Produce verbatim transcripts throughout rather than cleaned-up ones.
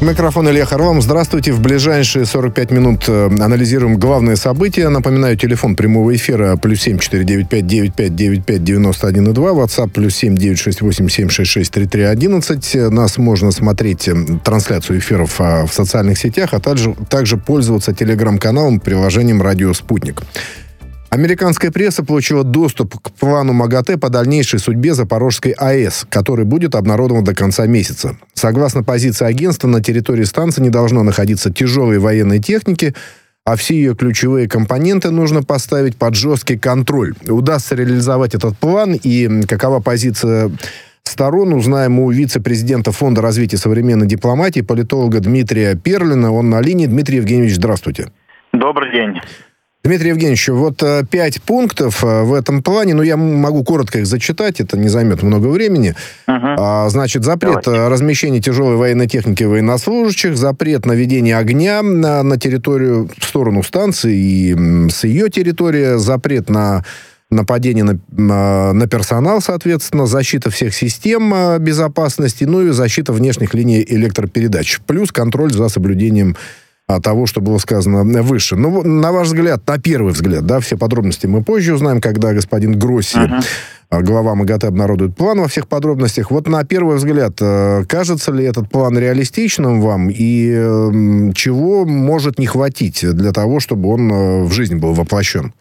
Микрофон Илья Харламов. Здравствуйте. В ближайшие сорок пять минут анализируем главные события. Напоминаю, телефон прямого эфира плюс семь четыре девять пять девять пять девять пять девяносто один и два. WhatsApp плюс семь девять шесть восемь семь шесть шесть три три одиннадцать. Нас можно смотреть трансляцию эфиров в социальных сетях, а также, также пользоваться телеграм-каналом, приложением «Радио Спутник». Американская пресса получила доступ к плану МАГАТЭ по дальнейшей судьбе Запорожской АЭС, который будет обнародован до конца месяца. Согласно позиции агентства, на территории станции не должно находиться тяжелой военной техники, а все ее ключевые компоненты нужно поставить под жесткий контроль. Удастся реализовать этот план и какова позиция сторон, узнаем у вице-президента Фонда развития современной дипломатии, политолога Дмитрия Перлина. Он на линии. Дмитрий Евгеньевич, здравствуйте. Добрый день. Дмитрий Евгеньевич, вот пять пунктов в этом плане, ну, я могу коротко их зачитать, это не займет много времени. Угу. А, значит, запрет Давайте. размещения тяжелой военной техники военнослужащих, запрет наведения огня на, на территорию, в сторону станции и с ее территории, запрет на нападение на, на персонал, соответственно, защита всех систем безопасности, ну и защита внешних линий электропередач, плюс контроль за соблюдением того, что было сказано выше. Ну, на ваш взгляд, на первый взгляд, да, все подробности мы позже узнаем, когда господин Гросси, uh-huh. глава МАГАТЭ, обнародует план во всех подробностях. Вот на первый взгляд, кажется ли этот план реалистичным вам, и чего может не хватить для того, чтобы он в жизнь был воплощен?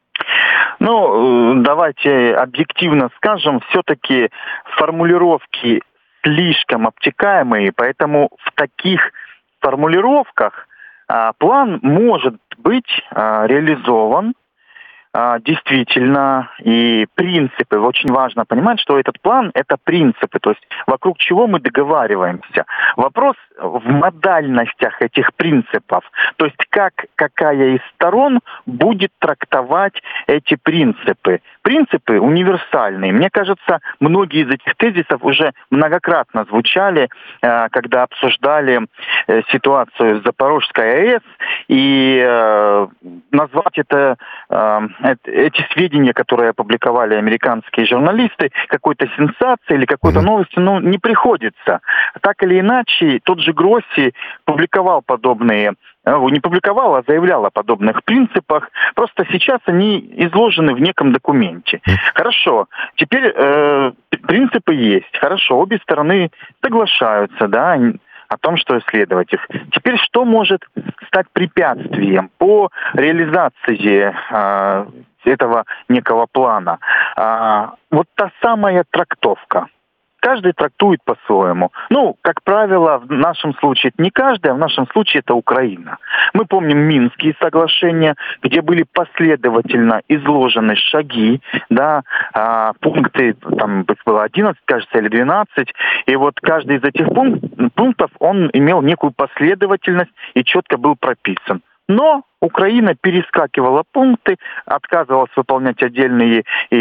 Ну, давайте объективно скажем, все-таки формулировки слишком обтекаемые, поэтому в таких формулировках а, план может быть а, реализован а, действительно, и принципы. Очень важно понимать, что этот план — это принципы, то есть вокруг чего мы договариваемся. Вопрос в модальностях этих принципов, то есть как какая из сторон будет трактовать эти принципы. Принципы универсальные. Мне кажется, многие из этих тезисов уже многократно звучали, когда обсуждали ситуацию с Запорожской АЭС, и назвать это, эти сведения, которые опубликовали американские журналисты, какой-то сенсацией или какой-то новостью, ну, не приходится. Так или иначе, тот же Гросси публиковал подобные, не публиковал, а заявлял о подобных принципах. Просто сейчас они изложены в неком документе. Хорошо, теперь э, принципы есть. Хорошо, обе стороны соглашаются, да, о том, что исследовать их. Теперь что может стать препятствием по реализации э, этого некого плана? Э, вот та самая трактовка. Каждый трактует по-своему. Ну, как правило, в нашем случае это не каждый, а в нашем случае это Украина. Мы помним Минские соглашения, где были последовательно изложены шаги, да, а, пункты, там было одиннадцать, кажется, или двенадцать, и вот каждый из этих пункт, пунктов, он имел некую последовательность и четко был прописан. Но Украина перескакивала пункты, отказывалась выполнять отдельные и,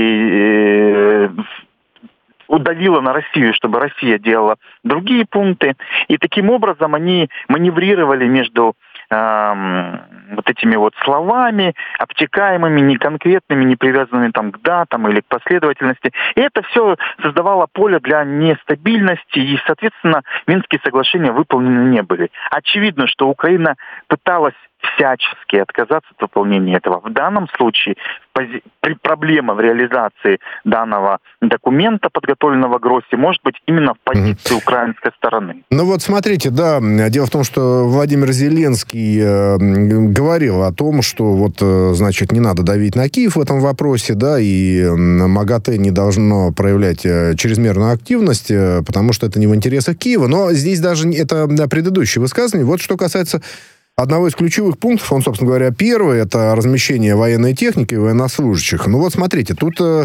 и удавила на Россию, чтобы Россия делала другие пункты. И таким образом они маневрировали между э, вот этими вот словами, обтекаемыми, неконкретными, не привязанными там к датам или к последовательности. И это все создавало поле для нестабильности, и, соответственно, Минские соглашения выполнены не были. Очевидно, что Украина пыталась всячески отказаться от выполнения этого. В данном случае пози- при проблема в реализации данного документа, подготовленного Гросси, может быть именно в позиции mm-hmm. украинской стороны. Ну вот смотрите, да, дело в том, что Владимир Зеленский э, говорил о том, что вот, э, значит, не надо давить на Киев в этом вопросе, да, и э, МАГАТЭ не должно проявлять э, чрезмерную активность, э, потому что это не в интересах Киева. Но здесь даже это да, предыдущее высказывание. Вот что касается одного из ключевых пунктов, он, собственно говоря, первый, это размещение военной техники и военнослужащих. Ну вот смотрите, тут э,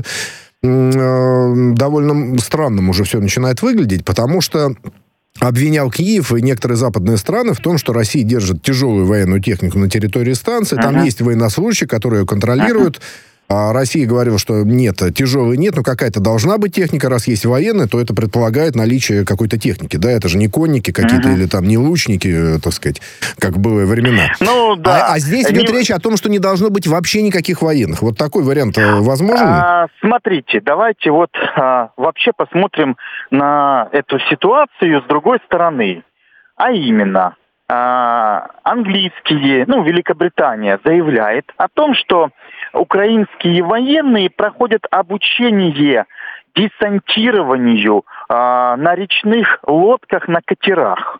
э, довольно странным уже все начинает выглядеть, потому что обвинял Киев и некоторые западные страны в том, что Россия держит тяжелую военную технику на территории станции, там uh-huh. есть военнослужащие, которые ее контролируют. Uh-huh. А Россия говорила, что нет, тяжелой нет, но какая-то должна быть техника, раз есть военные, то это предполагает наличие какой-то техники, да, это же не конники какие-то uh-huh. или там не лучники, так сказать, как в былые времена. Ну, да. А, а здесь идет не... речь о том, что не должно быть вообще никаких военных. Вот такой вариант возможен? А, смотрите, давайте вот а, вообще посмотрим на эту ситуацию с другой стороны. А именно, английские, ну, Великобритания заявляет о том, что украинские военные проходят обучение десантированию на речных лодках, на катерах.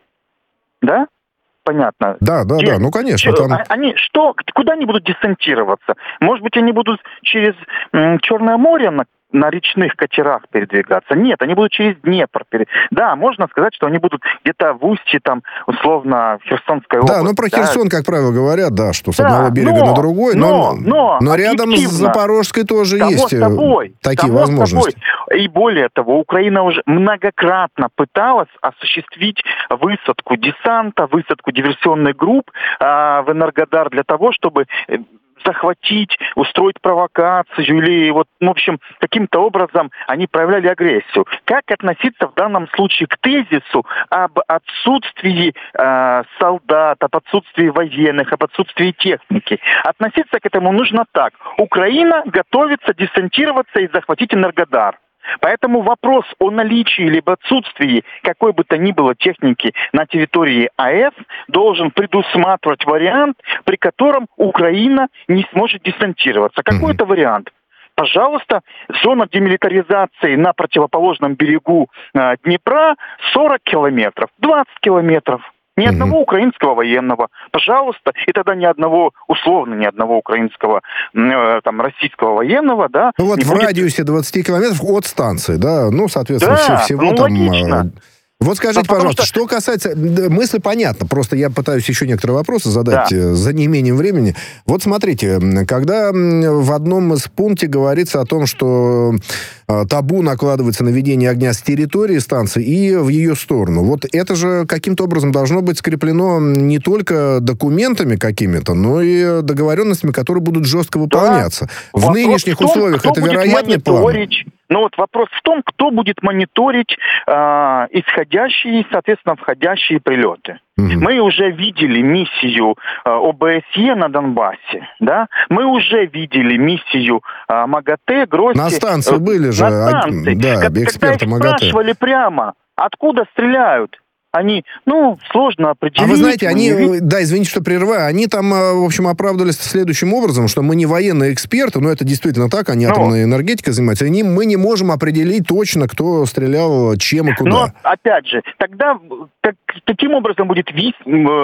Да? Понятно. Да, да, Где, да, ну конечно. Что, там... они, что, куда они будут десантироваться? Может быть, они будут через м, Черное море на, на речных катерах передвигаться? Нет, они будут через Днепр. Перед... Да, можно сказать, что они будут где-то в устье, там, условно, в Херсонской области. Да, ну про Херсон, да? Как правило, говорят, да, что с да, одного берега но, на другой, но, но, но, но рядом с Запорожской тоже само есть собой, такие само возможности. Собой. И более того, Украина уже многократно пыталась осуществить высадку десанта, высадку диверсионных групп э, в Энергодар для того, чтобы захватить, устроить провокацию или вот, в общем, каким-то образом они проявляли агрессию. Как относиться в данном случае к тезису об отсутствии э, солдат, об отсутствии военных, об отсутствии техники? Относиться к этому нужно так. Украина готовится десантироваться и захватить Энергодар. Поэтому вопрос о наличии либо отсутствии какой бы то ни было техники на территории АЭС должен предусматривать вариант, при котором Украина не сможет десантироваться. Какой это вариант? Пожалуйста, зона демилитаризации на противоположном берегу э, Днепра сорок километров, двадцать километров. Ни одного угу. украинского военного. Пожалуйста. И тогда ни одного, условно, ни одного украинского, э, там, российского военного, да. Ну вот в будет... радиусе двадцати километров от станции, да, ну, соответственно, да, всего ну, там... логично. Вот скажите, а пожалуйста, что... что касается... Мысль понятна, просто я пытаюсь еще некоторые вопросы задать да. за неимением времени. Вот смотрите, когда в одном из пунктов говорится о том, что табу накладывается на ведение огня с территории станции и в ее сторону, вот это же каким-то образом должно быть скреплено не только документами какими-то, но и договоренностями, которые будут жестко выполняться. Да. В вопрос нынешних в том, условиях это вероятный план? Но вот вопрос в том, кто будет мониторить э, исходящие, соответственно, входящие прилеты. Угу. Мы уже видели миссию э, ОБСЕ на Донбассе, да? Мы уже видели миссию э, МАГАТЭ, Грозди. На станции э, были же, на станции. Да, Как, эксперты МАГАТЭ. Когда их спрашивали прямо, откуда стреляют, они, ну, сложно определить. А вы знаете, они, не... да, извините, что прерываю, они там, в общем, оправдывались следующим образом, что мы не военные эксперты, но это действительно так, они ну, атомной энергетикой занимаются, и мы не можем определить точно, кто стрелял, чем и куда. Но, опять же, тогда как, каким образом будет вис,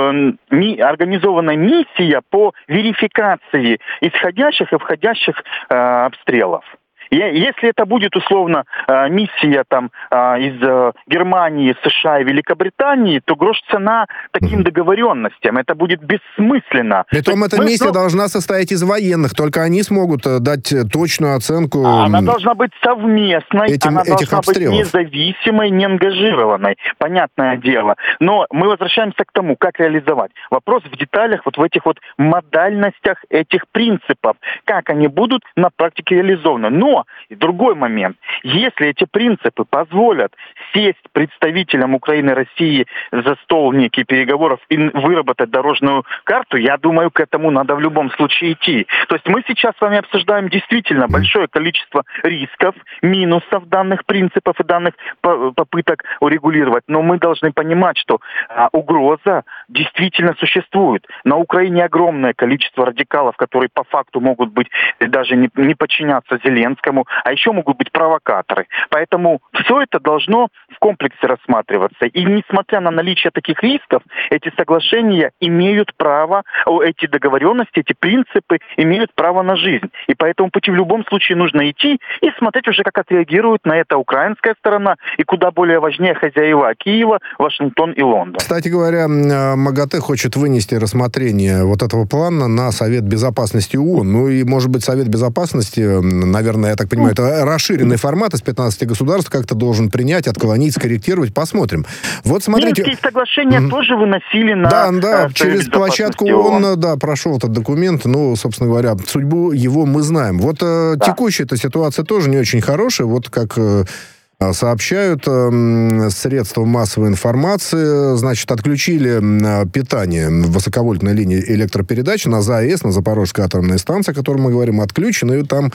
ми, организована миссия по верификации исходящих и входящих э, обстрелов? Если это будет, условно, миссия там, из Германии, США и Великобритании, то грош цена таким договоренностям. Это будет бессмысленно. Притом эта мы, миссия ну, должна состоять из военных, только они смогут дать точную оценку. Она должна быть совместной, этим, она этих должна обстрелов. быть независимой, неангажированной. Понятное дело. Но мы возвращаемся к тому, как реализовать. Вопрос в деталях, вот в этих вот модальностях этих принципов. Как они будут на практике реализованы. Но и другой момент. Если эти принципы позволят сесть представителям Украины и России за стол неких переговоров и выработать дорожную карту, я думаю, к этому надо в любом случае идти. То есть мы сейчас с вами обсуждаем действительно большое количество рисков, минусов данных принципов и данных попыток урегулировать. Но мы должны понимать, что а, угроза действительно существует. На Украине огромное количество радикалов, которые по факту могут быть даже не, не подчиняться Зеленскому, а еще могут быть провокаторы. Поэтому все это должно в комплексе рассматриваться. И несмотря на наличие таких рисков, эти соглашения имеют право, эти договоренности, эти принципы имеют право на жизнь. И по этому пути в любом случае нужно идти и смотреть уже, как отреагирует на это украинская сторона и куда более важнее хозяева Киева, Вашингтон и Лондон. Кстати говоря, МАГАТЭ хочет вынести рассмотрение вот этого плана на Совет Безопасности ООН. Ну и, может быть, Совет Безопасности, наверное, я так понимаю, это расширенный формат из пятнадцати государств, как-то должен принять, отклонить, скорректировать. Посмотрим. Вот смотрите... Минские соглашения mm-hmm. тоже выносили на... Да, да, э, через площадку ООН, да, прошел этот документ. Ну, собственно говоря, судьбу его мы знаем. Вот э, да. текущая эта ситуация тоже не очень хорошая. Вот как... Э, сообщают э, средства массовой информации, значит, отключили э, питание высоковольтной линии электропередач на ЗАЭС, на Запорожской атомной станции, о которой мы говорим, отключено, и там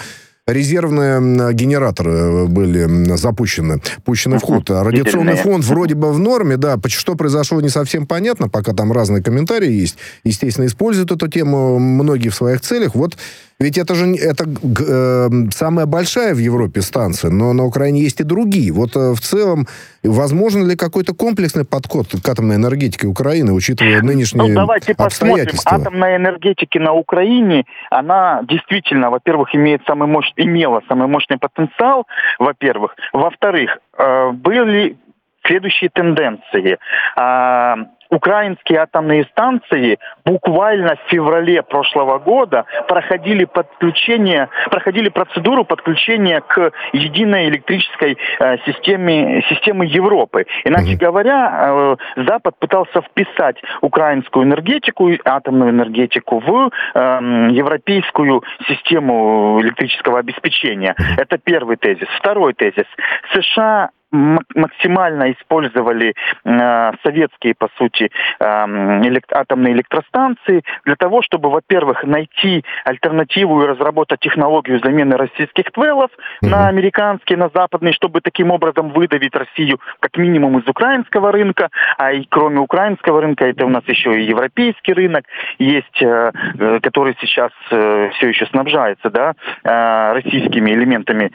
резервные генераторы были запущены, пущены в ход. Радиационный фон вроде бы в норме, да. Что произошло, не совсем понятно, пока там разные комментарии есть. Естественно, используют эту тему многие в своих целях. Вот ведь это же это, э, самая большая в Европе станция, но на Украине есть и другие. Вот э, в целом, возможно ли какой-то комплексный подход к атомной энергетике Украины, учитывая нынешние ну, давайте обстоятельства? Посмотрим. Атомная энергетика на Украине, она действительно, во-первых, имеет самый мощ... имела самый мощный потенциал, во-первых. Во-вторых, э, были следующие тенденции. Э, Украинские атомные станции буквально в феврале прошлого года проходили подключение, проходили процедуру подключения к единой электрической э, системе, системе Европы. Иначе mm-hmm. говоря, э, Запад пытался вписать украинскую энергетику, атомную энергетику в э, европейскую систему электрического обеспечения. Mm-hmm. Это первый тезис. Второй тезис. США максимально использовали э, советские, по сути, э, элект- атомные электростанции для того, чтобы, во-первых, найти альтернативу и разработать технологию замены российских твелов mm-hmm. на американские, на западные, чтобы таким образом выдавить Россию как минимум из украинского рынка, а и кроме украинского рынка, это у нас еще и европейский рынок есть, э, э, который сейчас э, все еще снабжается, да, э, российскими элементами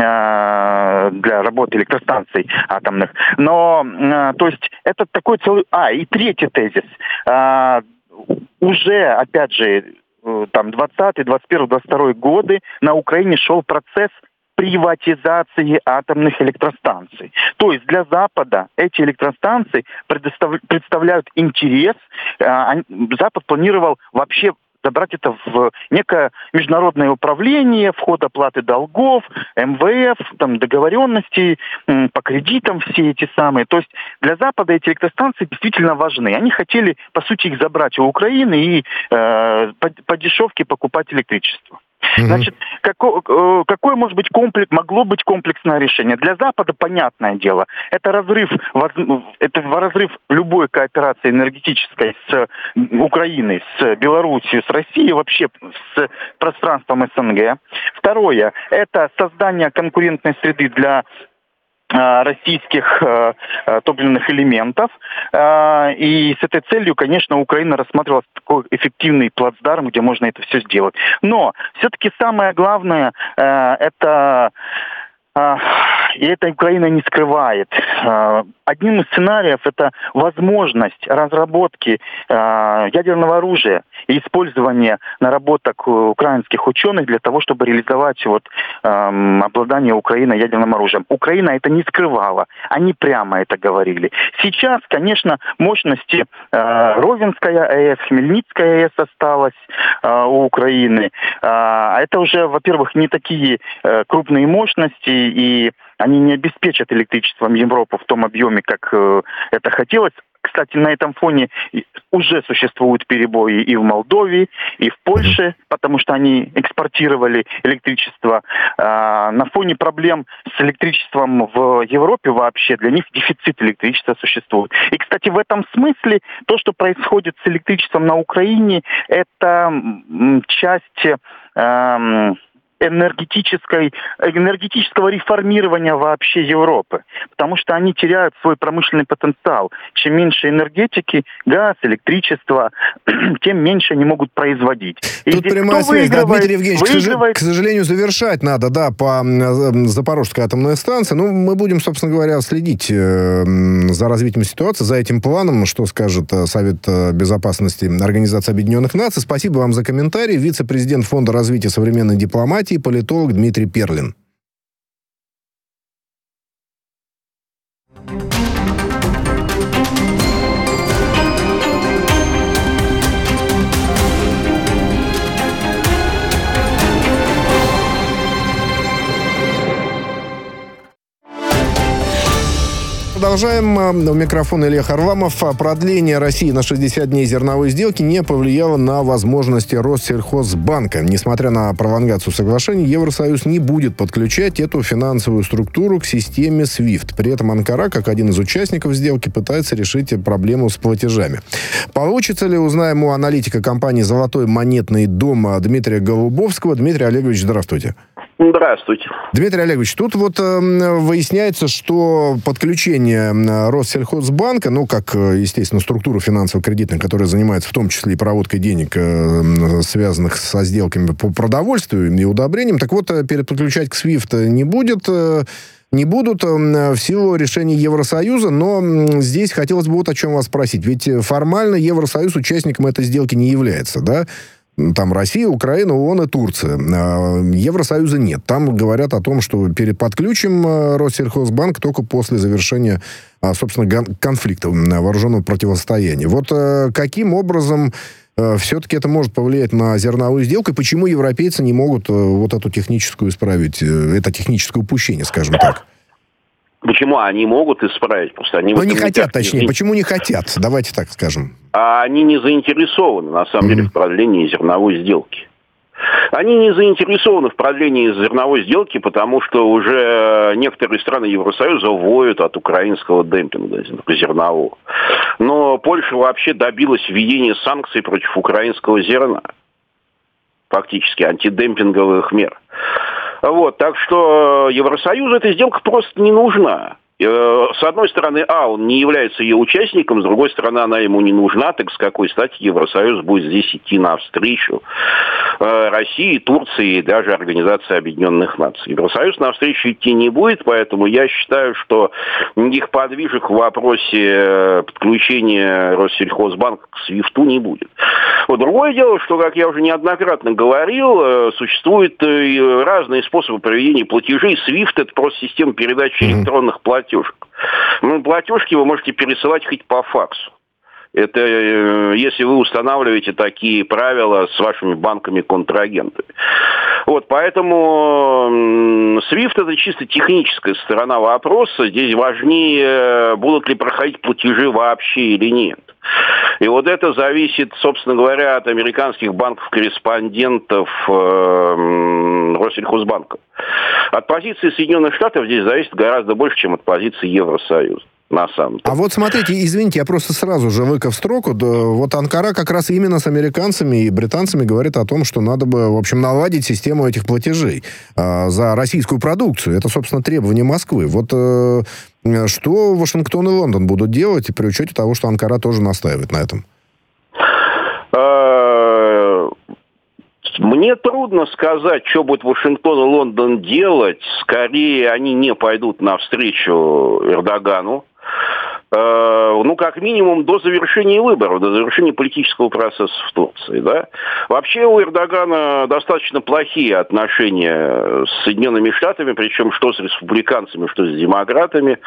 э, для работы электростанций атомных. Но, э, то есть, это такой целый... А, и третий тезис. Э, уже, опять же, э, там, двадцатый, двадцать первый, двадцать второй годы на Украине шел процесс приватизации атомных электростанций. То есть для Запада эти электростанции предостав... представляют интерес. Э, Запад планировал вообще забрать это в некое международное управление, вход оплаты долгов, эм вэ эф, там, договоренности м, по кредитам все эти самые. То есть для Запада эти электростанции действительно важны. Они хотели, по сути, их забрать у Украины и э, по, по дешевке покупать электричество. Mm-hmm. Значит, какое, какое может быть комплекс, могло быть комплексное решение? Для Запада понятное дело. Это разрыв, это разрыв любой кооперации энергетической с Украиной, с Белоруссией, с Россией, вообще с пространством эс эн гэ. Второе, это создание конкурентной среды для российских э, топливных элементов. Э, и с этой целью, конечно, Украина рассматривала такой эффективный плацдарм, где можно это все сделать. Но все-таки самое главное, э, это... Э, и это Украина не скрывает. Э, одним из сценариев это возможность разработки э, ядерного оружия и использования наработок украинских ученых для того, чтобы реализовать вот, э, обладание Украиной ядерным оружием. Украина это не скрывала, они прямо это говорили. Сейчас, конечно, мощности э, Ровенская АЭС, Хмельницкая АЭС осталась э, у Украины. А э, это уже, во-первых, не такие э, крупные мощности, и они не обеспечат электричеством Европу в том объеме, как э, это хотелось. Кстати, на этом фоне уже существуют перебои и в Молдове, и в Польше, потому что они экспортировали электричество. А, на фоне проблем с электричеством в Европе вообще для них дефицит электричества существует. И, кстати, в этом смысле то, что происходит с электричеством на Украине, это часть... Э, энергетической, энергетического реформирования вообще Европы. Потому что они теряют свой промышленный потенциал. Чем меньше энергетики, газ, электричество, тем меньше они могут производить. И тут прямая связь. Да, Дмитрий Евгеньевич, выигрывает... к сожалению, завершать надо, да, по Запорожской атомной станции. Ну, мы будем, собственно говоря, следить за развитием ситуации, за этим планом, что скажет Совет Безопасности Организации Объединенных Наций. Спасибо вам за комментарий. Вице-президент Фонда развития современной дипломатии, политолог Дмитрий Перлин. Продолжаем. У микрофона Илья Харламов. Продление России на шестьдесят дней зерновой сделки не повлияло на возможности Россельхозбанка. Несмотря на пролонгацию соглашений, Евросоюз не будет подключать эту финансовую структуру к системе свифт. При этом Анкара, как один из участников сделки, пытается решить проблему с платежами. Получится ли, узнаем у аналитика компании «Золотой монетный дом» Дмитрия Голубовского. Дмитрий Олегович, здравствуйте. Здравствуйте. Дмитрий Олегович, тут вот э, выясняется, что подключение Россельхозбанка, ну, как, естественно, структура финансово-кредитная, которая занимается в том числе и проводкой денег, э, связанных со сделками по продовольствию и удобрениям, так вот, переподключать к свифт не будет, э, не будут э, в силу решений Евросоюза, но э, здесь хотелось бы вот о чем вас спросить. Ведь формально Евросоюз участником этой сделки не является, да? Там Россия, Украина, ООН и Турция. Евросоюза нет. Там говорят о том, что переподключим Россельхозбанк только после завершения, собственно, конфликта, вооруженного противостояния. Вот каким образом все-таки это может повлиять на зерновую сделку, и почему европейцы не могут вот эту техническую исправить, это техническое упущение, скажем так? Почему они могут исправить? Просто они Но не хотят, точнее. Не... Почему не хотят? Давайте так скажем. А они не заинтересованы, на самом mm-hmm. деле, в продлении зерновой сделки. Они не заинтересованы в продлении зерновой сделки, потому что уже некоторые страны Евросоюза воют от украинского демпинга зернового. Но Польша вообще добилась введения санкций против украинского зерна. Фактически антидемпинговых мер. Вот, так что Евросоюзу эта сделка просто не нужна. С одной стороны, а, он не является ее участником, с другой стороны, она ему не нужна, так с какой стати Евросоюз будет здесь идти навстречу России, Турции и даже Организации Объединенных Наций. Евросоюз навстречу идти не будет, поэтому я считаю, что никаких подвижек в вопросе подключения Россельхозбанка к свифту не будет. Вот другое дело, что, как я уже неоднократно говорил, существуют разные способы проведения платежей. свифт – это просто система передачи электронных платежей. Ну, платежки вы можете пересылать хоть по факсу. Это если вы устанавливаете такие правила с вашими банками-контрагентами. Вот, поэтому свифт – это чисто техническая сторона вопроса. Здесь важнее, будут ли проходить платежи вообще или нет. И вот это зависит, собственно говоря, от американских банков-корреспондентов э, Россельхозбанка. От позиции Соединенных Штатов здесь зависит гораздо больше, чем от позиции Евросоюза. На самом деле. А вот смотрите, извините, я просто сразу же выков строку. Да, вот Анкара как раз именно с американцами и британцами говорит о том, что надо бы, в общем, наладить систему этих платежей э, за российскую продукцию. Это, собственно, требование Москвы. Вот э, что Вашингтон и Лондон будут делать при учете того, что Анкара тоже настаивает на этом? Мне трудно сказать, что будет Вашингтон и Лондон делать. Скорее, они не пойдут навстречу Эрдогану. Ну, как минимум, до завершения выборов, до завершения политического процесса в Турции, да. Вообще у Эрдогана достаточно плохие отношения с Соединенными Штатами, причем что с республиканцами, что с демократами.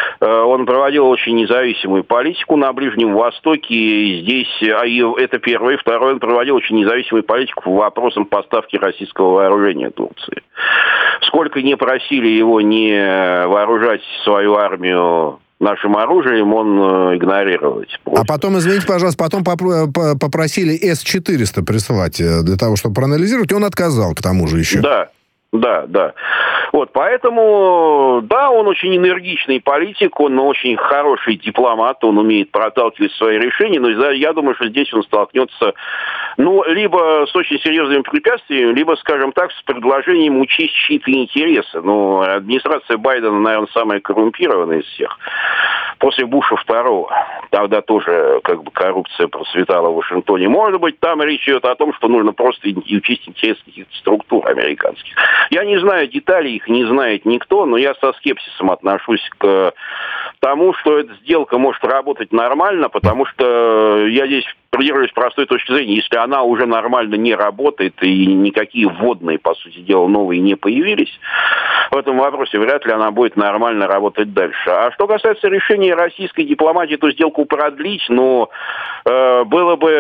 Он проводил очень независимую политику на Ближнем Востоке, и здесь, а это первое, и второе, он проводил очень независимую политику по вопросам поставки российского вооружения Турции. Сколько не просили его не вооружать свою армию нашим оружием, он игнорировать. А потом, извините, пожалуйста, потом попросили эс четыреста прислать для того, чтобы проанализировать, и он отказал к тому же еще. Да, да, да. Вот, поэтому, да, он очень энергичный политик, он очень хороший дипломат, он умеет проталкивать свои решения, но я думаю, что здесь он столкнется, ну, либо с очень серьезными препятствиями, либо, скажем так, с предложением учесть чьи-то интересы. Ну, администрация Байдена, наверное, самая коррумпированная из всех. После Буша второго, тогда тоже как бы коррупция процветала в Вашингтоне. Может быть, там речь идет о том, что нужно просто учесть интересы каких-то структур американских. Я не знаю деталей, их не знает никто, но я со скепсисом отношусь к тому, что эта сделка может работать нормально, потому что я здесь придерживаюсь простой точки зрения. Если она уже нормально не работает и никакие вводные, по сути дела, новые не появились, в этом вопросе вряд ли она будет нормально работать дальше. А что касается решения российской дипломатии эту сделку продлить, но э, было бы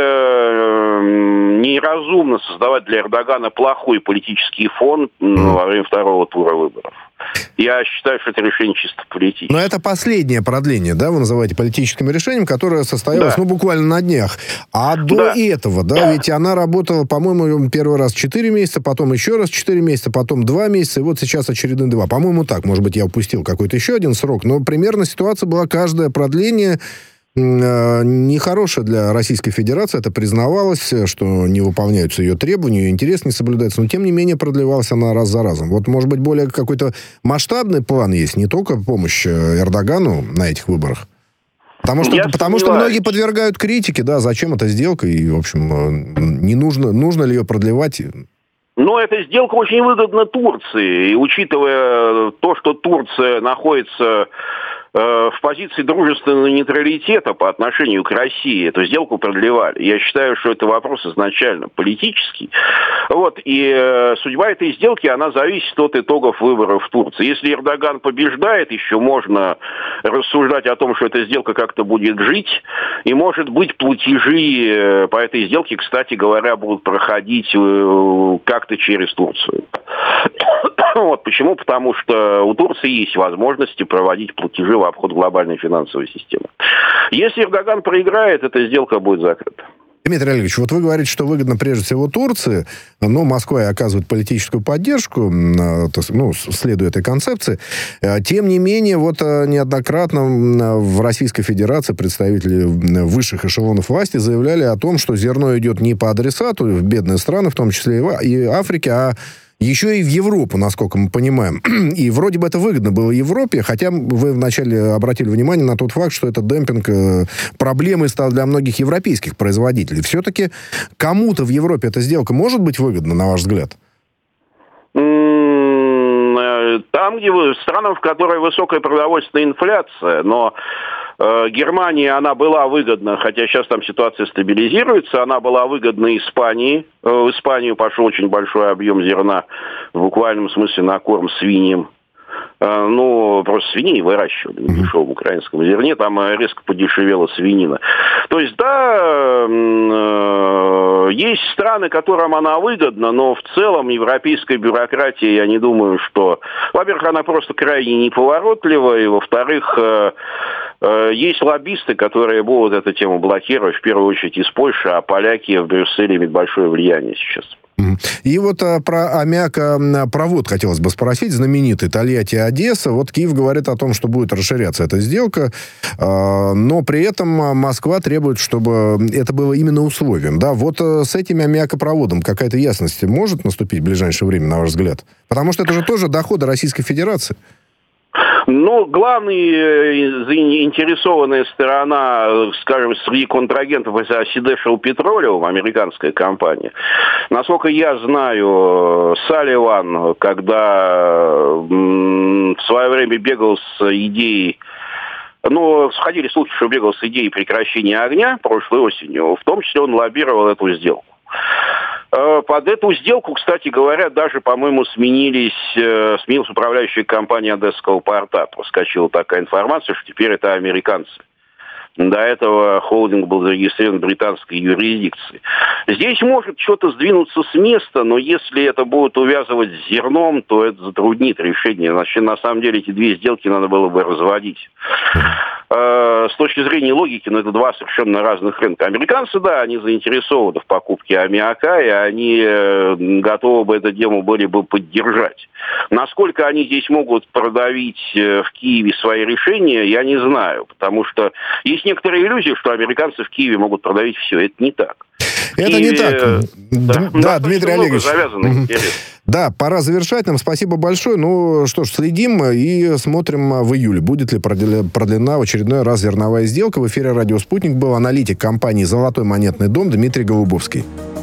э, неразумно создавать для Эрдогана плохой политический фон ну, во время второго тура выборов. Я считаю, что это решение чисто политическое. Но это последнее продление, да, вы называете политическим решением, которое состоялось, да. ну, буквально на днях. А до да. этого, да, ведь она работала, по-моему, первый раз четыре месяца, потом еще раз четыре месяца, потом два месяца, и вот сейчас очередные два. По-моему, так. Может быть, я упустил какой-то еще один срок, но примерно ситуация была каждое продление нехорошая для Российской Федерации. Это признавалось, что не выполняются ее требования, ее интерес не соблюдается. Но, тем не менее, продлевалась она раз за разом. Вот, может быть, более какой-то масштабный план есть, не только помощь Эрдогану на этих выборах? Потому что, потому что многие подвергают критике, да, зачем эта сделка, и, в общем, не нужно, нужно ли ее продлевать. Но эта сделка очень выгодна Турции, и учитывая то, что Турция находится в позиции дружественного нейтралитета по отношению к России, эту сделку продлевали. Я считаю, что это вопрос изначально политический. Вот, и э, судьба этой сделки, она зависит от итогов выборов в Турции. Если Эрдоган побеждает, еще можно рассуждать о том, что эта сделка как-то будет жить, и, может быть, платежи по этой сделке, кстати говоря, будут проходить э, как-то через Турцию. Вот почему? Потому что у Турции есть возможности проводить платежи в обход глобальной финансовой системы. Если Эрдоган проиграет, эта сделка будет закрыта. Дмитрий Олегович, вот вы говорите, что выгодно прежде всего Турции, но Москва оказывает политическую поддержку, ну, следуя этой концепции. Тем не менее, вот неоднократно в Российской Федерации представители высших эшелонов власти заявляли о том, что зерно идет не по адресату в бедные страны, в том числе и Африке, а еще и в Европу, насколько мы понимаем. И вроде бы это выгодно было Европе, хотя вы вначале обратили внимание на тот факт, что этот демпинг э, проблемой стал для многих европейских производителей. Все-таки кому-то в Европе эта сделка может быть выгодна, на ваш взгляд? Там, где в странах, в которых высокая продовольственная инфляция, но э, Германия, она была выгодна, хотя сейчас там ситуация стабилизируется, она была выгодна Испании. Э, в Испанию пошел очень большой объем зерна, в буквальном смысле на корм свиньям. Э, ну, просто свиней выращивали на дешевом украинском зерне, там резко подешевела свинина. То есть, да, э, есть страны, которым она выгодна, но в целом европейская бюрократия, я не думаю, что... Во-первых, она просто крайне неповоротлива, и, во-вторых, э, э, есть лоббисты, которые будут эту тему блокировать, в первую очередь из Польши, а поляки в Брюсселе имеют большое влияние сейчас. И вот а, про аммиакопровод хотелось бы спросить, знаменитый Тольятти-Одесса. Вот Киев говорит о том, что будет расширяться эта сделка, а, но при этом Москва требует, чтобы это было именно условием. Да? Вот а, с этим аммиакопроводом какая-то ясность может наступить в ближайшее время, на ваш взгляд? Потому что это же тоже доходы Российской Федерации. Ну, главная заинтересованная сторона, скажем, среди контрагентов, это Occidental Petroleum, американская компания. Насколько я знаю, Салливан, когда в свое время бегал с идеей, ну, сходили слухи, что бегал с идеей прекращения огня прошлой осенью, в том числе он лоббировал эту сделку. Под эту сделку, кстати говоря, даже, по-моему, сменились, сменилась управляющая компания Одесского порта. Проскочила такая информация, что теперь это американцы. До этого холдинг был зарегистрирован в британской юрисдикции. Здесь может что-то сдвинуться с места, но если это будет увязывать с зерном, то это затруднит решение. Значит, на самом деле эти две сделки надо было бы разводить. С точки зрения логики, ну, это два совершенно разных рынка. Американцы, да, они заинтересованы в покупке аммиака, и они готовы бы это дело были бы поддержать. Насколько они здесь могут продавить в Киеве свои решения, я не знаю, потому что есть некоторые иллюзии, что американцы в Киеве могут продавить все. Это не так. Это Киеве, не так. Да, да Дмитрий Олегович. Угу. Да, пора завершать. Нам спасибо большое. Ну что ж, следим и смотрим в июле. Будет ли продлена в очередной раз зерновая сделка. В эфире «Радио Спутник» был аналитик компании «Золотой монетный дом» Дмитрий Голубовский.